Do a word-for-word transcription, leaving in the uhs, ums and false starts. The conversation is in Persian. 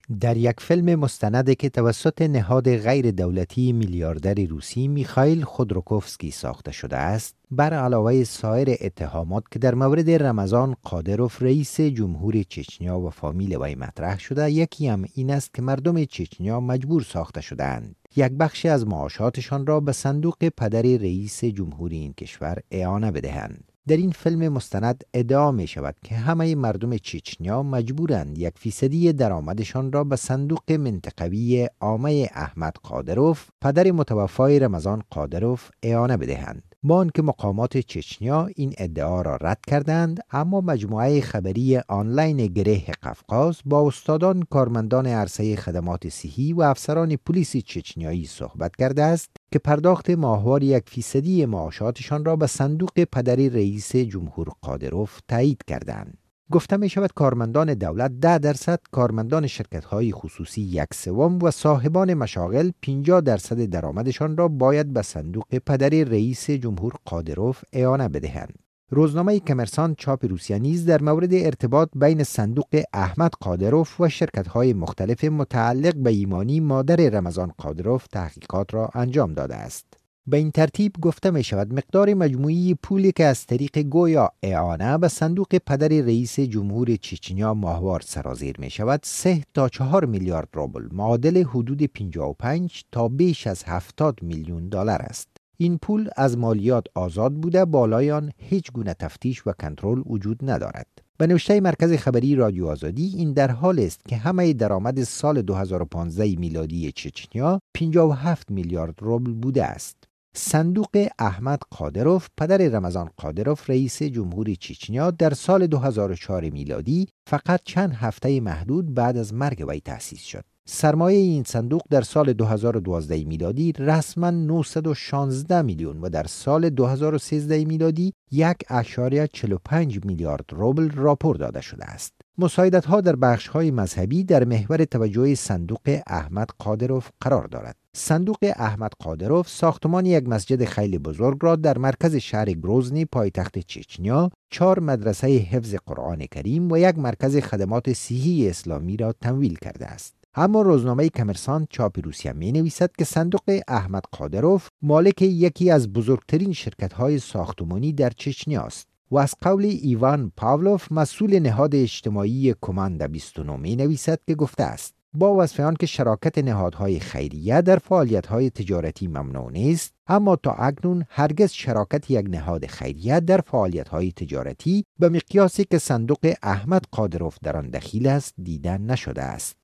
در یک فیلم مستند که توسط نهاد غیر دولتی میلیاردر روسی میخائیل خودروکوفسکی ساخته شده است، بر علاوه سایر اتهامات که در مورد رمضان قادروف رئیس جمهور چچنیا و فامیل وی مطرح شده، یکی هم این است که مردم چچنیا مجبور ساخته شدند یک بخش از معاشاتشان را به صندوق پدر رئیس جمهور این کشور اعانه بدهند. در این فیلم مستند ادعا می شود که همه مردم چچنیا مجبورند یک فیصدی درآمدشان را به صندوق منطقوی عامه احمد قادروف، پدر متوفای رمضان قادروف، اعانه بدهند. با آنکه مقامات چچنیا این ادعا را رد کردند، اما مجموعه خبری آنلاین گره قفقاز با استادان، کارمندان عرصه خدمات صحی و افسران پلیس چچنیایی صحبت کرده است که پرداخت ماهوار یک فیصدی معاشاتشان را به صندوق پدر رئیس جمهور قادروف تایید کردند. گفته می شود کارمندان دولت ده درصد، کارمندان شرکت‌های خصوصی یک سوم و صاحبان مشاغل پنجاه درصد درآمدشان را باید به صندوق پدر رئیس جمهور قادروف اعانه بدهند. روزنامه کمرسان چاپ روسیه نیز در مورد ارتباط بین صندوق احمد قادروف و شرکت‌های مختلف متعلق به ایمانی مادر رمضان قادروف تحقیقات را انجام داده است. به این ترتیب گفته می شود مقدار مجموعی پولی که از طریق گویا اعانه به صندوق پدر رئیس جمهور چچنیا ماهوار سرازیر می شود سه تا چهار میلیارد روبل، معادل حدود پنجاه و پنج تا بیش از هفتاد میلیون دلار است. این پول از مالیات آزاد بوده، بالای آن هیچ گونه تفتیش و کنترل وجود ندارد. به نوشته مرکز خبری رادیو آزادی، این در حال است که همه درآمد سال دو هزار و پانزده میلادی چچنیا پنجاه و هفت میلیارد روبل بوده است. صندوق احمد قادروف، پدر رمضان قادروف رئیس جمهور چچنیا، در سال دو هزار و چهار میلادی فقط چند هفته محدود بعد از مرگ وی تأسیس شد. سرمایه این صندوق در سال دو هزار و دوازده میلادی رسما نهصد و شانزده میلیون و در سال دو هزار و سیزده میلادی یک اشاریه چهل و پنج میلیارد روبل راپور داده شده است. مساعدت‌ها در بخش‌های مذهبی در محور توجه صندوق احمد قادروف قرار دارد. صندوق احمد قادروف ساختمان یک مسجد خیلی بزرگ را در مرکز شهر گروزنی پایتخت چچنیا، چهار مدرسه حفظ قرآن کریم و یک مرکز خدمات صحی اسلامی را تمویل کرده است. اما روزنامه کمرسان چاپ روسیه می نویسد که صندوق احمد قادروف مالک یکی از بزرگترین شرکت‌های ساختمانی در چچنیا است و از قول ایوان پاولوف، مسئول نهاد اجتماعی کماند بیست و نه، می نویسد که گفته است با وصف آن که شراکت نهادهای خیریه در فعالیت‌های تجارتی ممنوع نیست، اما تا اکنون هرگز شراکت یک نهاد خیریه در فعالیت‌های تجارتی به مقیاسی که صندوق احمد قادروف در آن دخیل است دیده نشده است.